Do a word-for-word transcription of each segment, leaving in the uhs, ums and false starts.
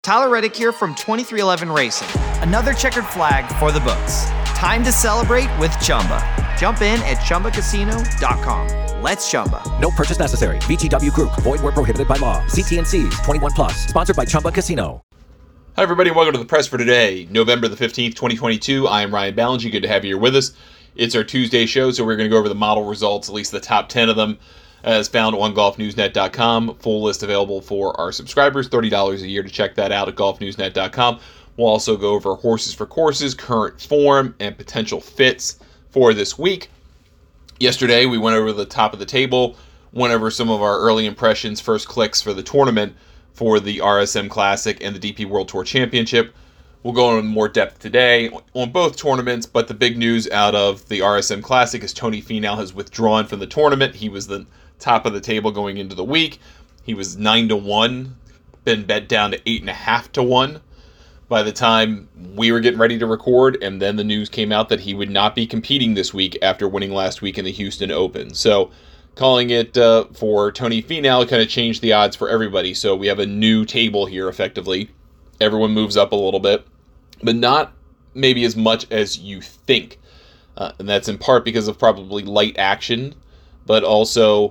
Tyler Reddick here from twenty-three eleven Racing. Another checkered flag for the books. Time to celebrate with Chumba. Jump in at Chumba Casino dot com. Let's Chumba. No purchase necessary. V G W Group. Void where prohibited by law. See T and C's. twenty-one plus. Sponsored by Chumba Casino. Hi, everybody. Welcome to the press for today, November the fifteenth, twenty twenty-two. I am Ryan Ballinger. Good to have you here with us. It's our Tuesday show, so we're going to go over the model results, at least the top ten of them, as found on golf news net dot com. Full list available for our subscribers, thirty dollars a year to check that out at golf news net dot com. We'll also go over horses for courses, current form, and potential fits for this week. Yesterday, we went over the top of the table, went over some of our early impressions, first clicks for the tournament for the R S M Classic and the D P World Tour Championship. We'll go into more depth today on both tournaments, but the big news out of the R S M Classic is Tony Finau has withdrawn from the tournament. He was the top of the table going into the week. He was nine to one, been bet down to eight and a half to one by the time we were getting ready to record, and then the news came out that he would not be competing this week after winning last week in the Houston Open. So calling it uh, for Tony Finau kind of changed the odds for everybody. So we have a new table here effectively. Everyone moves up a little bit, but not maybe as much as you think. Uh, and that's in part because of probably light action, but also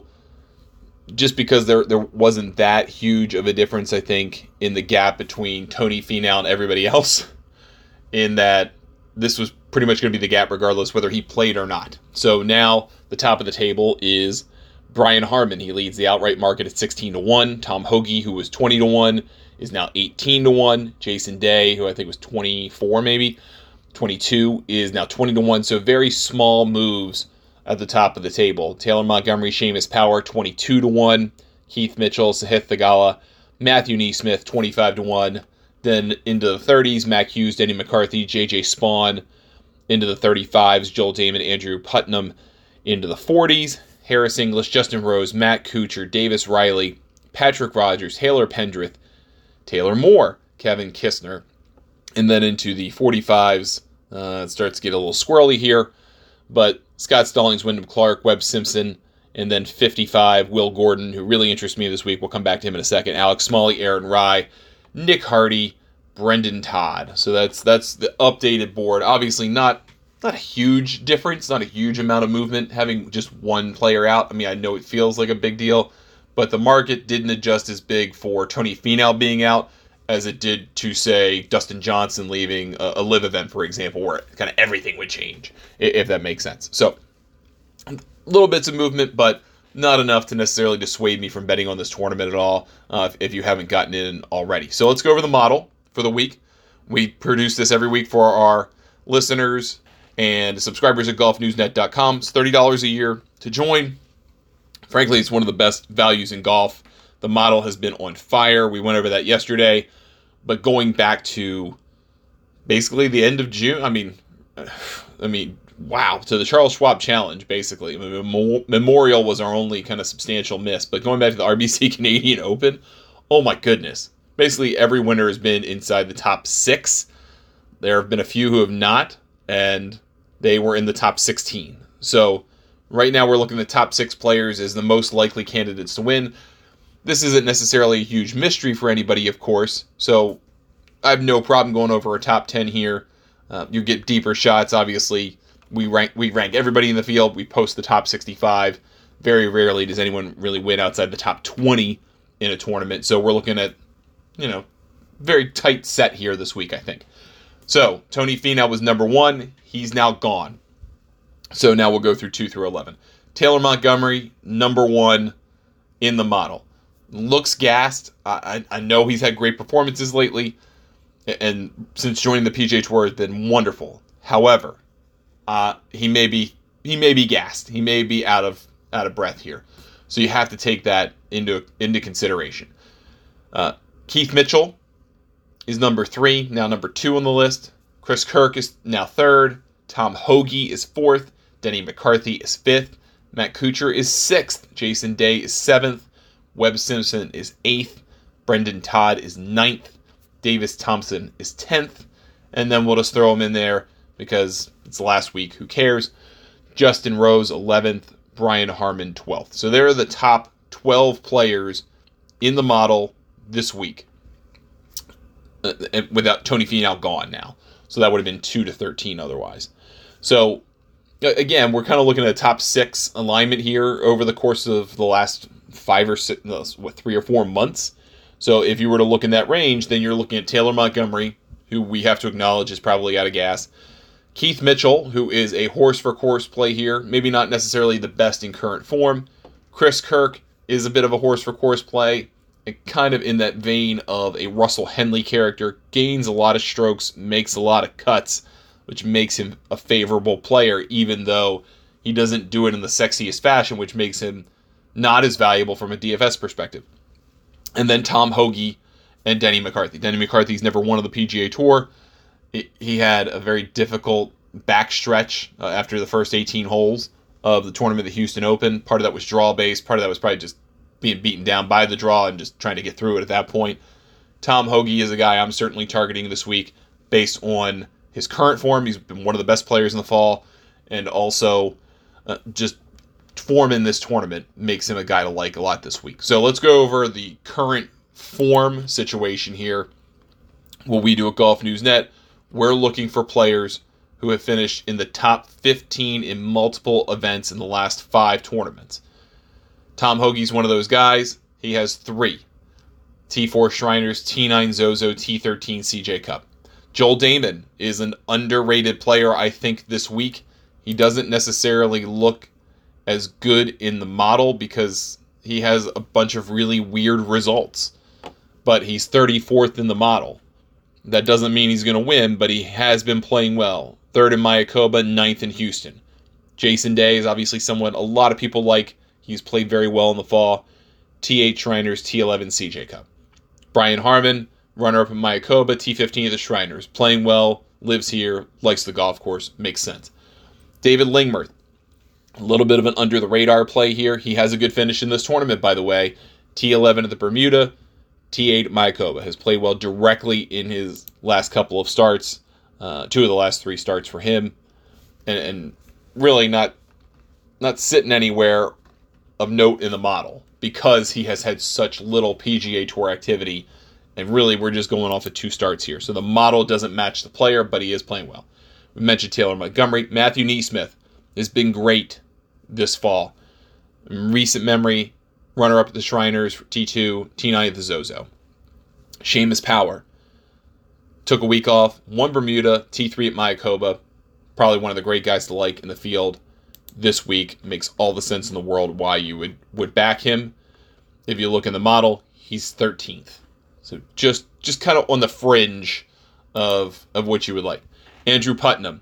just because there there wasn't that huge of a difference, I think, in the gap between Tony Finau and everybody else, in that this was pretty much going to be the gap regardless whether he played or not. So now the top of the table is Brian Harman. He leads the outright market at sixteen to one. Tom Hoge, who was twenty to one, is now eighteen to one. Jason Day, who I think was twenty-four maybe, twenty-two, is now twenty to one. So very small moves at the top of the table. Taylor Montgomery, Seamus Power, twenty-two to one. Keith Mitchell, Sahith Theegala, Matthew Neesmith, twenty-five to one. Then into the thirties, Mac Hughes, Denny McCarthy, J J Spawn. Into the thirty-fives, Joel Damon, Andrew Putnam. Into the forties, Harris English, Justin Rose, Matt Kuchar, Davis Riley, Patrick Rogers, Taylor Pendrith, Taylor Moore, Kevin Kistner. And then into the forty-fives, uh, it starts to get a little squirrely here, but Scott Stallings, Wyndham Clark, Webb Simpson, and then fifty-five, Will Gordon, who really interests me this week. We'll come back to him in a second. Alex Smalley, Aaron Rye, Nick Hardy, Brendan Todd. So that's that's the updated board. Obviously not, not a huge difference, not a huge amount of movement, having just one player out. I mean, I know it feels like a big deal, but the market didn't adjust as big for Tony Finau being out as it did to, say, Dustin Johnson leaving a, a live event, for example, where kind of everything would change, if that makes sense. So, little bits of movement, but not enough to necessarily dissuade me from betting on this tournament at all, uh, if, if you haven't gotten in already. So let's go over the model for the week. We produce this every week for our listeners and subscribers at golf news net dot com. It's thirty dollars a year to join. Frankly, it's one of the best values in golf. The model has been on fire. We went over that yesterday. But going back to basically the end of June, I mean, I mean, wow, to the Charles Schwab Challenge, basically. I mean, Memorial was our only kind of substantial miss. But going back to the R B C Canadian Open, oh my goodness. Basically, every winner has been inside the top six. There have been a few who have not, and they were in the top sixteen. So right now we're looking at the top six players as the most likely candidates to win. This isn't necessarily a huge mystery for anybody, of course, so I have no problem going over a top ten here. Uh, you get deeper shots, obviously. We rank we rank everybody in the field. We post the top sixty-five. Very rarely does anyone really win outside the top twenty in a tournament, so we're looking at, you know, very tight set here this week, I think. So, Tony Finau was number one. He's now gone. So now we'll go through two through eleven. Taylor Montgomery, number one in the model. Looks gassed. I, I know he's had great performances lately, and since joining the P G A Tour has been wonderful. However, uh, he may be he may be gassed. He may be out of out of breath here. So you have to take that into into consideration. Uh, Keith Mitchell is number three, now number two on the list. Chris Kirk is now third. Tom Hoge is fourth. Denny McCarthy is fifth. Matt Kuchar is sixth. Jason Day is seventh. Webb Simpson is eighth. Brendan Todd is ninth. Davis Thompson is tenth. And then we'll just throw him in there because it's last week. Who cares? Justin Rose, eleventh. Brian Harman, twelfth. So there are the top twelve players in the model this week. uh, without Tony Finau gone now. So that would have been two to thirteen otherwise. So again, we're kind of looking at a top six alignment here over the course of the last five or six, what, three or four months. So if you were to look in that range, then you're looking at Taylor Montgomery, who we have to acknowledge is probably out of gas. Keith Mitchell, who is a horse-for-course play here, maybe not necessarily the best in current form. Chris Kirk is a bit of a horse-for-course play, kind of in that vein of a Russell Henley character, gains a lot of strokes, makes a lot of cuts, which makes him a favorable player, even though he doesn't do it in the sexiest fashion, which makes him not as valuable from a D F S perspective. And then Tom Hoge and Denny McCarthy. Denny McCarthy's never won on the P G A Tour. He had a very difficult backstretch uh, after the first eighteen holes of the tournament, the Houston Open. Part of that was draw-based. Part of that was probably just being beaten down by the draw and just trying to get through it at that point. Tom Hoge is a guy I'm certainly targeting this week based on his current form. He's been one of the best players in the fall, and also uh, just form in this tournament makes him a guy to like a lot this week. So let's go over the current form situation here. What we do at Golf News Net, we're looking for players who have finished in the top fifteen in multiple events in the last five tournaments. Tom Hoge's one of those guys. He has three. T four Shriners, T nine Zozo, T thirteen C J Cup. Joel Dahmen is an underrated player, I think, this week. He doesn't necessarily look as good in the model because he has a bunch of really weird results. But he's thirty-fourth in the model. That doesn't mean he's going to win, but he has been playing well. Third in Mayakoba, ninth in Houston. Jason Day is obviously someone a lot of people like. He's played very well in the fall. T eight Shriners, T eleven C J Cup. Brian Harman, runner-up in Mayakoba, T fifteen of the Shriners. Playing well, lives here, likes the golf course, makes sense. David Lingmerth, a little bit of an under-the-radar play here. He has a good finish in this tournament, by the way. T eleven at the Bermuda, T eight at Mayakoba. Has played well directly in his last couple of starts. Uh, two of the last three starts for him. And, and really not, not sitting anywhere of note in the model because he has had such little P G A Tour activity. And really, we're just going off of two starts here. So the model doesn't match the player, but he is playing well. We mentioned Taylor Montgomery. Matthew Neesmith has been great this fall. In recent memory, runner-up at the Shriners, T two, T nine at the Zozo. Seamus Power took a week off, won Bermuda, T three at Mayakoba. Probably one of the great guys to like in the field this week. Makes all the sense in the world why you would, would back him. If you look in the model, he's thirteenth. So just just kind of on the fringe of, of what you would like. Andrew Putnam.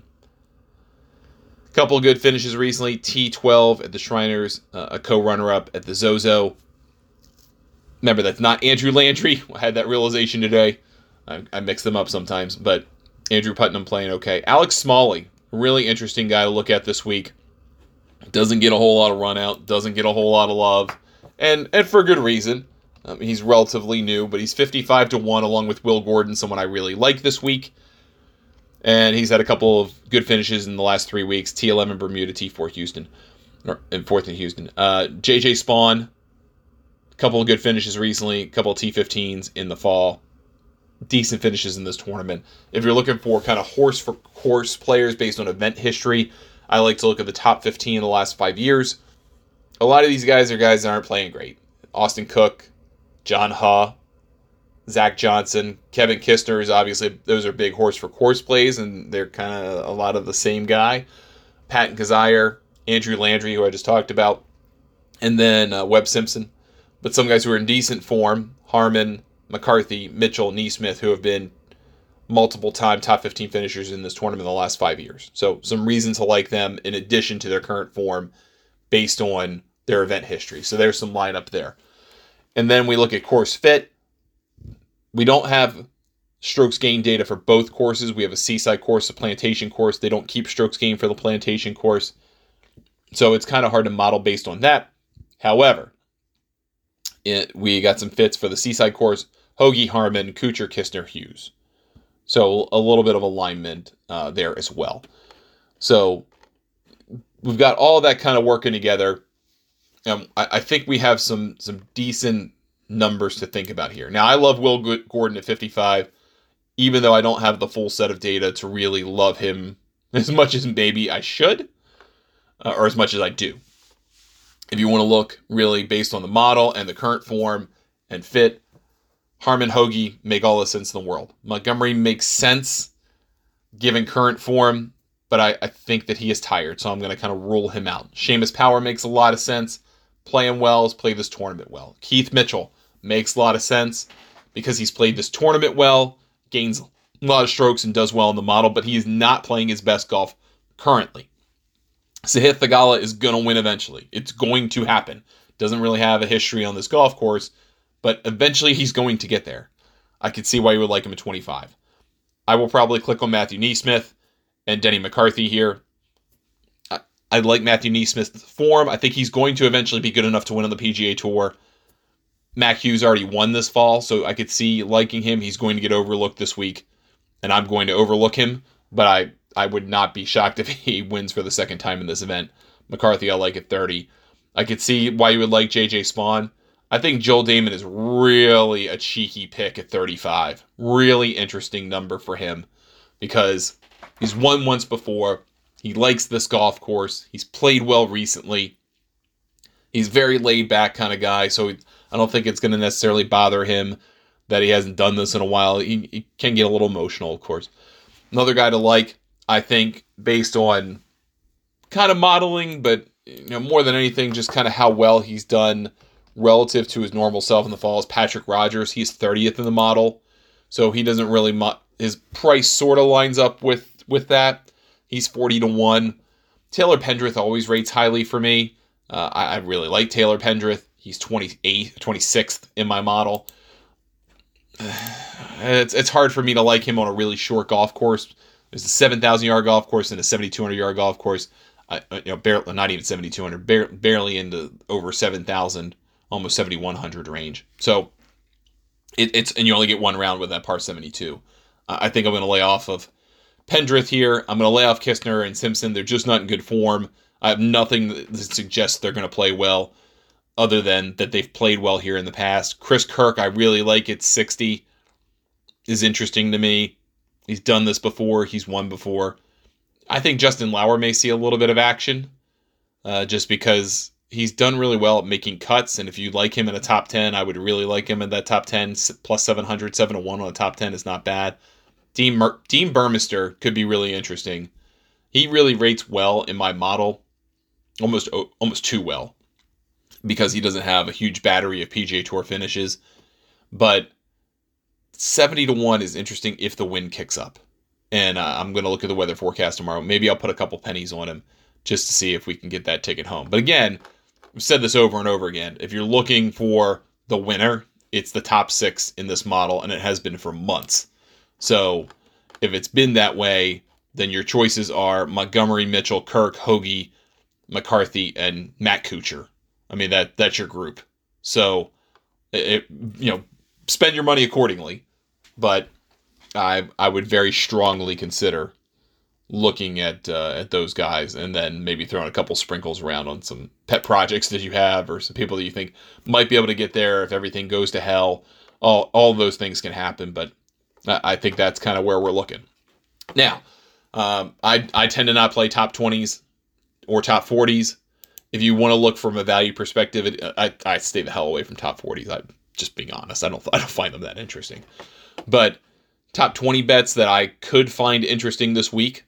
A couple of good finishes recently. T twelve at the Shriners, uh, a co-runner-up at the Zozo. Remember, that's not Andrew Landry. I had that realization today. I, I mix them up sometimes, but Andrew Putnam playing okay. Alex Smalley, really interesting guy to look at this week. Doesn't get a whole lot of run out, doesn't get a whole lot of love, and, and for good reason. Um, he's relatively new, but he's fifty-five to one along with Will Gordon, someone I really like this week. And he's had a couple of good finishes in the last three weeks. T eleven Bermuda, T four Houston, or and fourth in Houston. Uh, J J Spawn, a couple of good finishes recently, a couple of T fifteens in the fall. Decent finishes in this tournament. If you're looking for kind of horse for course players based on event history, I like to look at the top fifteen in the last five years. A lot of these guys are guys that aren't playing great. Austin Cook, John Huh, Zach Johnson, Kevin Kistner is obviously, those are big horse for course plays, and they're kind of a lot of the same guy. Patton Kizzire, Andrew Landry, who I just talked about, and then uh, Webb Simpson. But some guys who are in decent form, Harman, McCarthy, Mitchell, Neesmith, who have been multiple-time top fifteen finishers in this tournament in the last five years. So some reason to like them in addition to their current form based on their event history. So there's some lineup there. And then we look at course fit. We don't have strokes gain data for both courses. We have a Seaside course, a Plantation course. They don't keep strokes gain for the Plantation course. So it's kind of hard to model based on that. However, it, we got some fits for the Seaside course. Hoge, Harman, Kuchar, Kistner, Hughes. So a little bit of alignment uh, there as well. So we've got all of that kind of working together. Um, I, I think we have some some decent numbers to think about here. Now, I love Will Gordon at fifty-five. even though I don't have the full set of data to really love him as much as maybe I should, uh, or as much as I do. If you want to look really based on the model and the current form and fit, Harmon, Hoagie make all the sense in the world. Montgomery makes sense given current form, but I, I think that he is tired, so I'm going to kind of rule him out. Seamus Power makes a lot of sense. Playing well, has played this tournament well. Keith Mitchell makes a lot of sense because he's played this tournament well, gains a lot of strokes and does well in the model, but he is not playing his best golf currently. Sahith Theegala is going to win eventually. It's going to happen. Doesn't really have a history on this golf course, but eventually he's going to get there. I could see why you would like him at twenty-five. I will probably click on Matthew NeSmith and Denny McCarthy here. I, I like Matthew NeSmith's form. I think he's going to eventually be good enough to win on the P G A Tour. Mac Hughes already won this fall, so I could see liking him. He's going to get overlooked this week, and I'm going to overlook him, but I, I would not be shocked if he wins for the second time in this event. McCarthy, I like at thirty. I could see why you would like J J Spawn. I think Joel Damon is really a cheeky pick at thirty-five. Really interesting number for him because he's won once before. He likes this golf course. He's played well recently. He's very laid back kind of guy, so I don't think it's going to necessarily bother him that he hasn't done this in a while. He, he can get a little emotional, of course. Another guy to like, I think, based on kind of modeling, but you know, more than anything, just kind of how well he's done relative to his normal self in the fall, is Patrick Rogers. He's thirtieth in the model, so he doesn't really mo- his price sort of lines up with with that. He's forty to one. Taylor Pendrith always rates highly for me. Uh, I, I really like Taylor Pendrith. He's twenty-eighth, twenty-sixth in my model. It's it's hard for me to like him on a really short golf course. There's a seven thousand yard golf course and a seventy-two hundred yard golf course. I, you know, barely, not even seventy-two hundred, bar- barely into over seven thousand, almost seventy-one hundred range. So it, it's and you only get one round with that par seventy-two. Uh, I think I'm going to lay off of Pendrith here. I'm going to lay off Kistner and Simpson. They're just not in good form. I have nothing that suggests they're going to play well, other than that they've played well here in the past. Chris Kirk, I really like at sixty, is interesting to me. He's done this before. He's won before. I think Justin Lauer may see a little bit of action, uh, just because he's done really well at making cuts. And if you like him in a top ten, I would really like him in that top ten. Plus seven hundred, seven to one on the top ten is not bad. Dean, Mer- Dean Burmester could be really interesting. He really rates well in my model, almost almost too well, because he doesn't have a huge battery of P G A Tour finishes. But seventy to one is interesting if the wind kicks up. And uh, I'm going to look at the weather forecast tomorrow. Maybe I'll put a couple pennies on him just to see if we can get that ticket home. But again, I've said this over and over again. If you're looking for the winner, it's the top six in this model, and it has been for months. So if it's been that way, then your choices are Montgomery, Mitchell, Kirk, Hoagie, McCarthy, and Matt Kuchar. I mean, that that's your group. So, it, you know, spend your money accordingly. But I I would very strongly consider looking at uh, at those guys, and then maybe throwing a couple sprinkles around on some pet projects that you have, or some people that you think might be able to get there if everything goes to hell. All all those things can happen, but I think that's kind of where we're looking. Now, um, I I tend to not play top twenties or top forties. If you want to look from a value perspective, it, I I stay the hell away from top forties. I'm just being honest. I don't I don't find them that interesting. But top twenty bets that I could find interesting this week,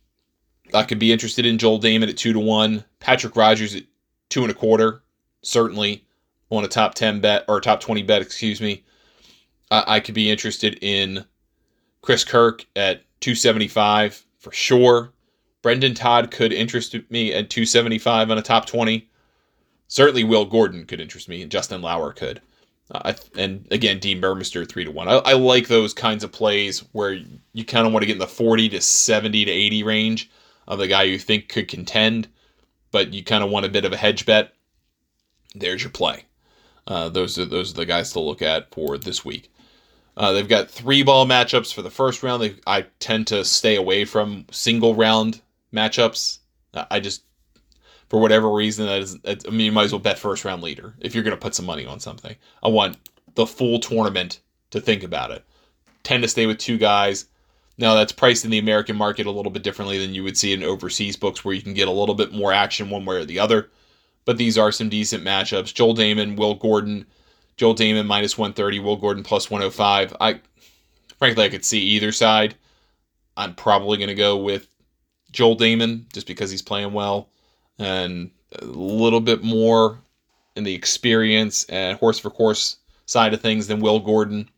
I could be interested in Joel Damon at two to one, Patrick Rogers at two and a quarter, certainly on a top ten bet or top twenty bet, excuse me. Uh, I could be interested in Chris Kirk at two seventy-five for sure. Brendan Todd could interest me at two seventy-five on a top twenty. Certainly Will Gordon could interest me, and Justin Lauer could. Uh, and again, Dean Burmester three to one. I, I like those kinds of plays where you kind of want to get in the forty to seventy to eighty range of the guy you think could contend, but you kind of want a bit of a hedge bet. There's your play. Uh, those are those are the guys to look at for this week. Uh, they've got three ball matchups for the first round. They, I tend to stay away from single round matchups. I just, for whatever reason, that is, I mean, you might as well bet first round leader if you're going to put some money on something. I want the full tournament to think about it. tend to stay with two guys. Now, that's priced in the American market a little bit differently than you would see in overseas books where you can get a little bit more action one way or the other. But these are some decent matchups. Joel Damon, Will Gordon. Joel Damon minus one thirty, Will Gordon plus one oh five. I, frankly, I could see either side. I'm probably going to go with Joel Damon just because he's playing well and a little bit more in the experience and horse for course side of things than Will Gordon.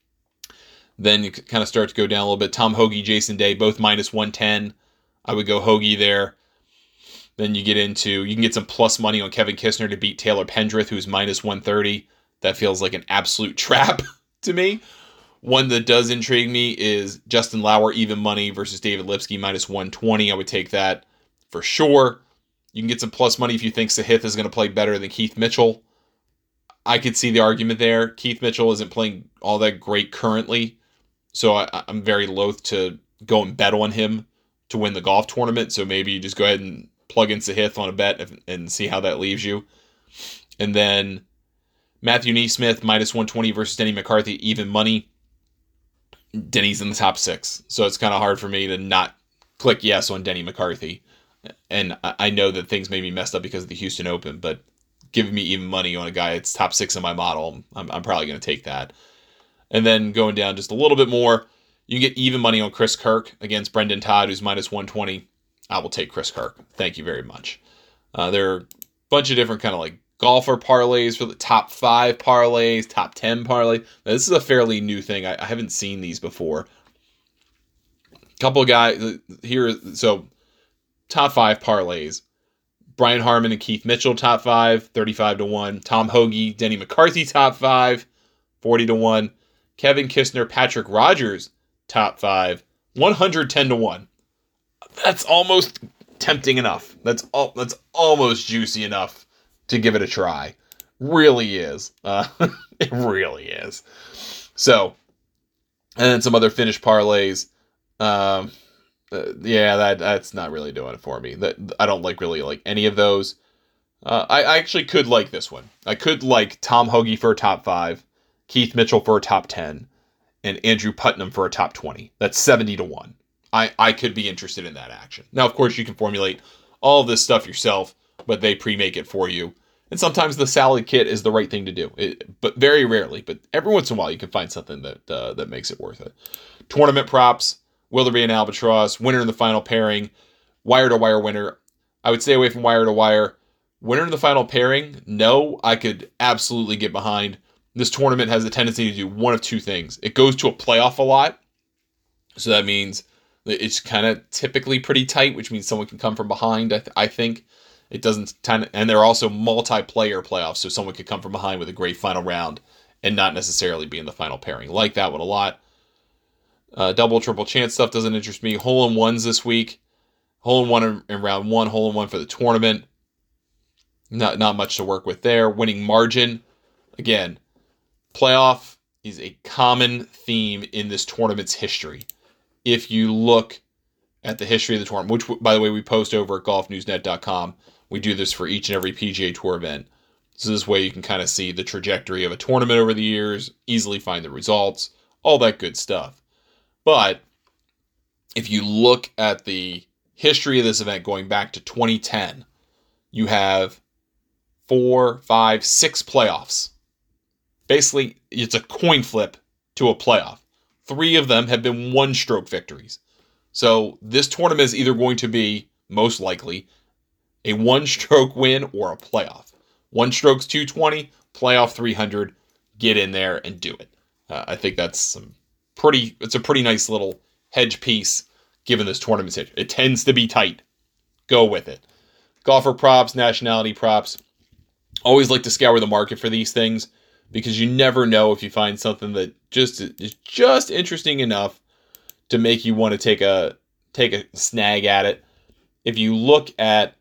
Then you kind of start to go down a little bit. Tom Hoge, Jason Day, both minus one ten. I would go Hoge there. Then you get into, you can get some plus money on Kevin Kistner to beat Taylor Pendrith, who's minus one thirty. That feels like an absolute trap to me. One that does intrigue me is Justin Lauer, even money, versus David Lipsky, minus one twenty. I would take that for sure. You can get some plus money if you think Sahith is going to play better than Keith Mitchell. I could see the argument there. Keith Mitchell isn't playing all that great currently, so I, I'm very loath to go and bet on him to win the golf tournament. So maybe you just go ahead and plug in Sahith on a bet and see how that leaves you. And then Matthew Neesmith, minus one twenty versus Denny McCarthy, even money. Denny's in the top six, so it's kind of hard for me to not click yes on Denny McCarthy. And I know that things may be messed up because of the Houston Open, but giving me even money on a guy that's top six in my model, I'm, I'm probably going to take that. And then going down just a little bit more, you can get even money on Chris Kirk against Brendan Todd, who's minus one twenty. I will take Chris Kirk. Thank you very much. Uh, there are a bunch of different kind of like golfer parlays for the top five parlays, top ten parlay. Now, this is a fairly new thing. I, I haven't seen these before. A couple of guys here. So top five parlays. Brian Harman and Keith Mitchell, top five, thirty-five to one. Tom Hoge, Denny McCarthy, top five, forty to one. Kevin Kistner, Patrick Rogers, top five, one hundred ten to one. That's almost tempting enough. That's all. That's almost juicy enough to give it a try. Really is. Uh, it really is. So, and then some other finished parlays. Um, uh, yeah, that that's not really doing it for me. That I don't like really like any of those. Uh, I, I actually could like this one. I could like Tom Hoge for a top five, Keith Mitchell for a top ten, and Andrew Putnam for a top twenty. That's seventy to one. I, I could be interested in that action. Now, of course, you can formulate all of this stuff yourself, but they pre-make it for you. And sometimes the salad kit is the right thing to do, it, but very rarely. But every once in a while, you can find something that uh, that makes it worth it. Tournament props, will there be an albatross, winner in the final pairing, wire-to-wire winner. I would stay away from wire-to-wire. Winner in the final pairing, no, I could absolutely get behind. This tournament has a tendency to do one of two things. It goes to a playoff a lot, so that means it's kind of typically pretty tight, which means someone can come from behind, I, th- I think. It doesn't kind of, and there are also multiplayer playoffs, so someone could come from behind with a great final round and not necessarily be in the final pairing. Like that one a lot. Uh, double, triple chance stuff doesn't interest me. Hole-in-ones this week. Hole-in-one in, in round one, hole-in-one for the tournament. Not, not much to work with there. Winning margin. Again, playoff is a common theme in this tournament's history. If you look at the history of the tournament, which, by the way, we post over at golf news net dot com. We do this for each and every P G A Tour event. So this way you can kind of see the trajectory of a tournament over the years, easily find the results, all that good stuff. But if you look at the history of this event going back to twenty ten, you have four, five, six playoffs. Basically, it's a coin flip to a playoff. Three of them have been one-stroke victories. So this tournament is either going to be, most likely, a one-stroke win or a playoff. One stroke's two twenty, playoff three hundred. Get in there and do it. Uh, I think that's some pretty. It's a pretty nice little hedge piece given this tournament's history. It tends to be tight. Go with it. Golfer props, nationality props. Always like to scour the market for these things because you never know if you find something that just is just interesting enough to make you want to take a take a snag at it. If you look at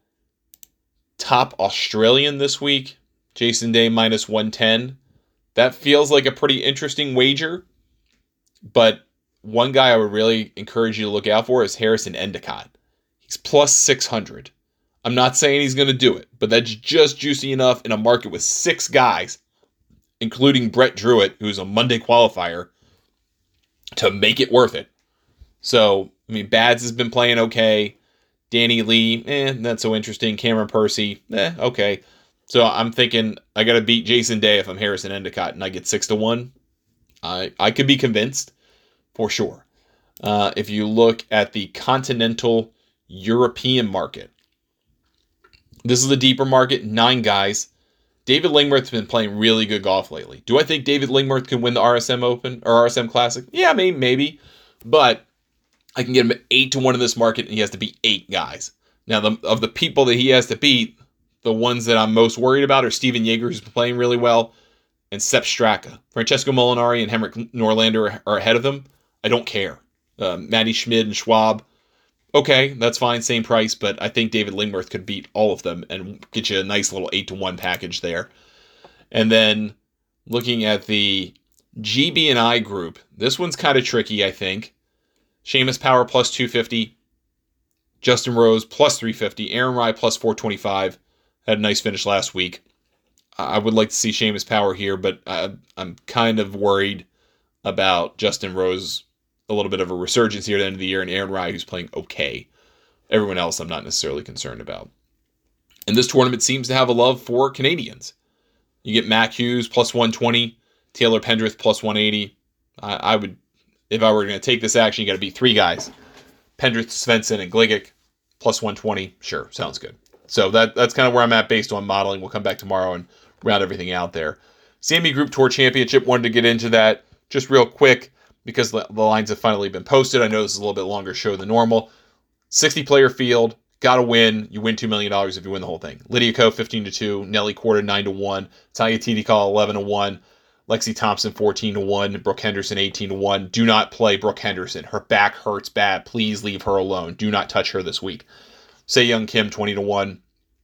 top Australian this week, Jason Day minus one ten, that feels like a pretty interesting wager. But one guy I would really encourage you to look out for is Harrison Endicott. He's plus six hundred. I'm not saying he's going to do it, but that's just juicy enough in a market with six guys, including Brett Druitt, who's a Monday qualifier, to make it worth it. So, I mean, Bads has been playing okay. Danny Lee, eh, not so interesting. Cameron Percy, eh, okay. So I'm thinking I got to beat Jason Day if I'm Harrison Endicott and I get six to one. I I could be convinced for sure. Uh, if you look at the continental European market, this is the deeper market, nine guys. David Lingmerth's been playing really good golf lately. Do I think David Lingmerth can win the R S M Open or R S M Classic? Yeah, maybe, maybe. But I can get him eight to one in this market, and he has to beat eight guys. Now, the, of the people that he has to beat, the ones that I'm most worried about are Steven Yeager, who's been playing really well, and Sepp Straka. Francesco Molinari and Henrik Norlander are, are ahead of them. I don't care. Uh, Matty Schmid and Schwab, okay, that's fine, same price, but I think David Lingmerth could beat all of them and get you a nice little eight to one package there. And then looking at the G B and I group, this one's kind of tricky, I think. Seamus Power plus two fifty, Justin Rose plus three fifty, Aaron Rai plus four twenty-five. Had a nice finish last week. I would like to see Seamus Power here, but I, I'm kind of worried about Justin Rose, a little bit of a resurgence here at the end of the year, and Aaron Rai, who's playing okay. Everyone else I'm not necessarily concerned about. And this tournament seems to have a love for Canadians. You get Mac Hughes plus one twenty, Taylor Pendrith plus one eighty. I, I would, if I were going to take this action, you got to beat three guys. Pendrith, Svensson, and Gligic plus one twenty. Sure, sounds good. So that that's kind of where I'm at based on modeling. We'll come back tomorrow and round everything out there. C M E Group Tour Championship, wanted to get into that just real quick because the lines have finally been posted. I know this is a little bit longer show than normal. sixty-player field, got to win. You win two million dollars if you win the whole thing. Lydia Ko, fifteen to two. Nelly Korda, nine to one. Talia Tidikal, eleven to one. Lexi Thompson, fourteen to one. Brooke Henderson, eighteen to one. Do not play Brooke Henderson. Her back hurts bad. Please leave her alone. Do not touch her this week. Sei Young Kim, twenty to one.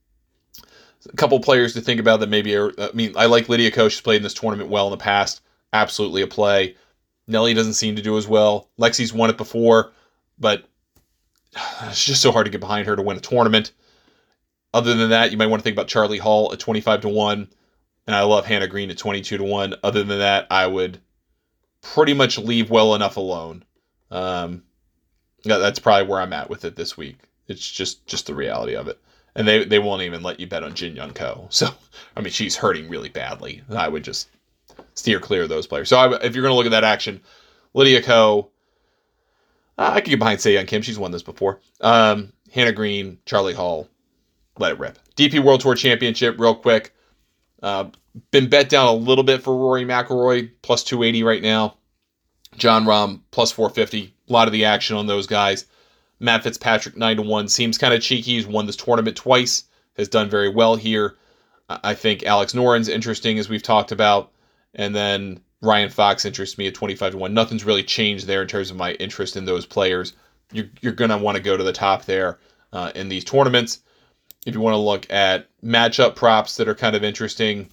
A couple players to think about that maybe are, I mean, I like Lydia Ko. She's played in this tournament well in the past. Absolutely a play. Nelly doesn't seem to do as well. Lexi's won it before, but it's just so hard to get behind her to win a tournament. Other than that, you might want to think about Charlie Hall at twenty-five to one. And I love Hannah Green at twenty-two to one. Other than that, I would pretty much leave well enough alone. Um, that's probably where I'm at with it this week. It's just, just the reality of it. And they, they won't even let you bet on Jin Young Ko. So, I mean, she's hurting really badly. I would just steer clear of those players. So, I, if you're going to look at that action, Lydia Ko, uh, I could get behind Sei Young Kim. She's won this before. Um, Hannah Green, Charlie Hall, let it rip. D P World Tour Championship, real quick. Uh, been bet down a little bit for Rory McIlroy, plus two eighty right now. John Rahm, plus four fifty. A lot of the action on those guys. Matt Fitzpatrick, nine to one. Seems kind of cheeky. He's won this tournament twice. Has done very well here. I think Alex Noren's interesting, as we've talked about. And then Ryan Fox interests me at twenty-five to one. Nothing's really changed there in terms of my interest in those players. You're, you're going to want to go to the top there uh, in these tournaments. If you want to look at matchup props that are kind of interesting,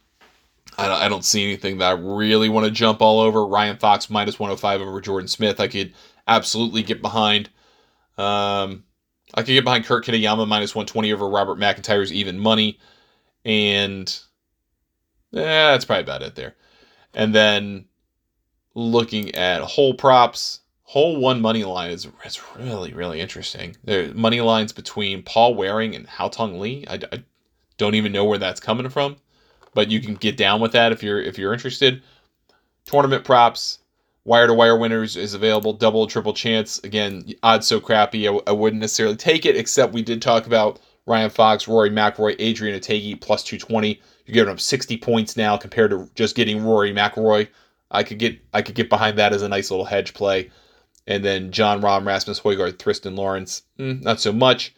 I don't, I don't see anything that I really want to jump all over. Ryan Fox, minus one oh five over Jordan Smith. I could absolutely get behind. Um, I could get behind Kurt Kitayama, minus one twenty over Robert McIntyre's even money. And eh, that's probably about it there. And then looking at hole props, hole one money line is, is really, really interesting. There money lines between Paul Waring and Haotong Li. I, I don't even know where that's coming from, but you can get down with that if you're if you're interested. Tournament props, wire to wire winners is available. Double, triple chance. Again, odds so crappy, I, I wouldn't necessarily take it. Except we did talk about Ryan Fox, Rory McIlroy, Adrian Otaegui plus two twenty. You're giving up sixty points now compared to just getting Rory McIlroy. I could get I could get behind that as a nice little hedge play. And then John Rahm, Rasmus Højgaard, Tristan Lawrence, mm, not so much.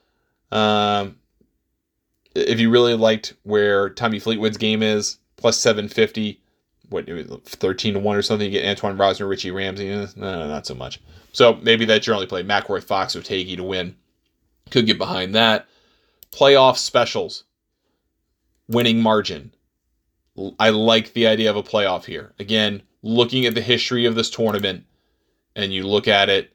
Um, if you really liked where Tommy Fleetwood's game is, plus seven fifty, what, thirteen to one or something, you get Antoine Rosner, Richie Ramsey, eh, no, not so much. So maybe that's your only play. McIlroy, Fox, or Otaegui to win. Could get behind that. Playoff specials. Winning margin. I like the idea of a playoff here. Again, looking at the history of this tournament, and you look at it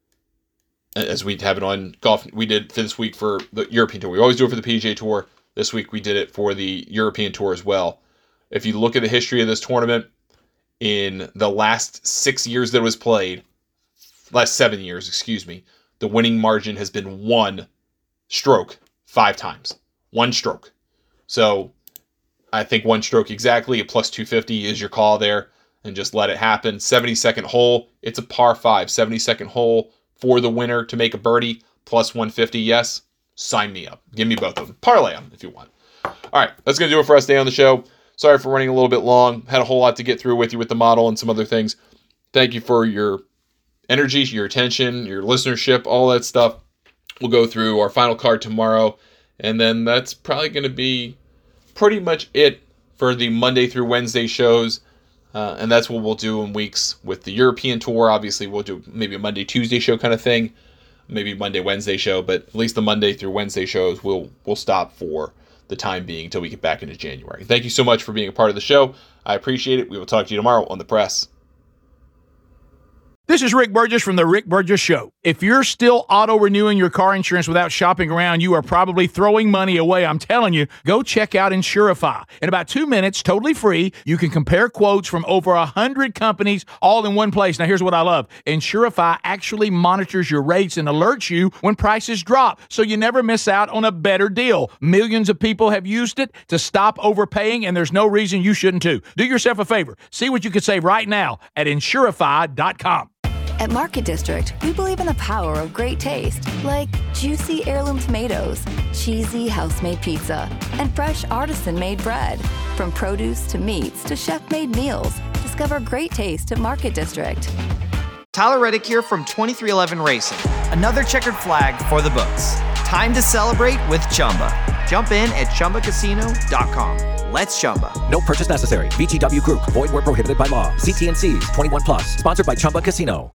as we have it on golf. We did for this week for the European Tour. We always do it for the P G A Tour. This week we did it for the European Tour as well. If you look at the history of this tournament, in the last six years that it was played, last seven years, excuse me, the winning margin has been one stroke five times. One stroke. So I think one stroke exactly, a plus two fifty is your call there, and just let it happen. seventy-second hole, it's a par five. seventy-second hole for the winner to make a birdie, plus one fifty, yes. Sign me up. Give me both of them. Parlay them if you want. All right, that's going to do it for us today on the show. Sorry for running a little bit long. Had a whole lot to get through with you with the model and some other things. Thank you for your energy, your attention, your listenership, all that stuff. We'll go through our final card tomorrow, and then that's probably going to be pretty much it for the Monday through Wednesday shows. Uh, and that's what we'll do in weeks with the European Tour. Obviously, we'll do maybe a Monday, Tuesday show kind of thing. Maybe Monday, Wednesday show, but at least the Monday through Wednesday shows we'll, we'll stop for the time being until we get back into January. Thank you so much for being a part of the show. I appreciate it. We will talk to you tomorrow on The Press. This is Rick Burgess from The Rick Burgess Show. If you're still auto-renewing your car insurance without shopping around, you are probably throwing money away. I'm telling you, go check out Insurify. In about two minutes, totally free, you can compare quotes from over one hundred companies all in one place. Now, here's what I love. Insurify actually monitors your rates and alerts you when prices drop, so you never miss out on a better deal. Millions of people have used it to stop overpaying, and there's no reason you shouldn't too. Do yourself a favor. See what you can save right now at Insurify dot com. At Market District, we believe in the power of great taste, like juicy heirloom tomatoes, cheesy house-made pizza, and fresh artisan-made bread. From produce to meats to chef-made meals, discover great taste at Market District. Tyler Reddick here from twenty-three eleven Racing. Another checkered flag for the books. Time to celebrate with Chumba. Jump in at Chumba Casino dot com. Let's Chumba. No purchase necessary. V G W Group. Void where prohibited by law. See T N Cs. twenty-one plus. Sponsored by Chumba Casino.